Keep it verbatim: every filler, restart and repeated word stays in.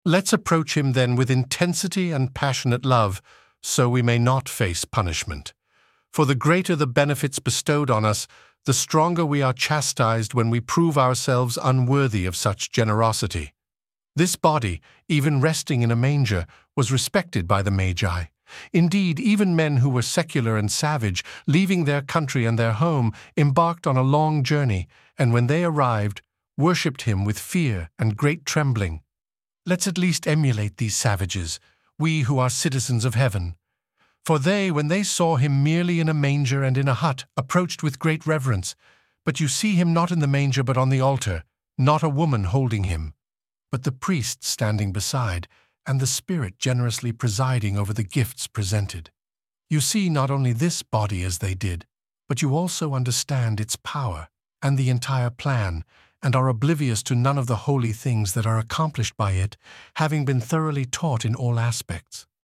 Let's approach him then with intensity and passionate love, so we may not face punishment. For the greater the benefits bestowed on us, the stronger we are chastised when we prove ourselves unworthy of such generosity. This body, even resting in a manger, was respected by the Magi. Indeed, even men who were secular and savage, leaving their country and their home, embarked on a long journey, and when they arrived, worshipped him with fear and great trembling. Let's at least emulate these savages, we who are citizens of heaven. For they, when they saw him merely in a manger and in a hut, approached with great reverence. But you see him not in the manger but on the altar, not a woman holding him, but the priest standing beside, and the Spirit generously presiding over the gifts presented. You see not only this body as they did, but you also understand its power and the entire plan, and are oblivious to none of the holy things that are accomplished by it, having been thoroughly taught in all aspects.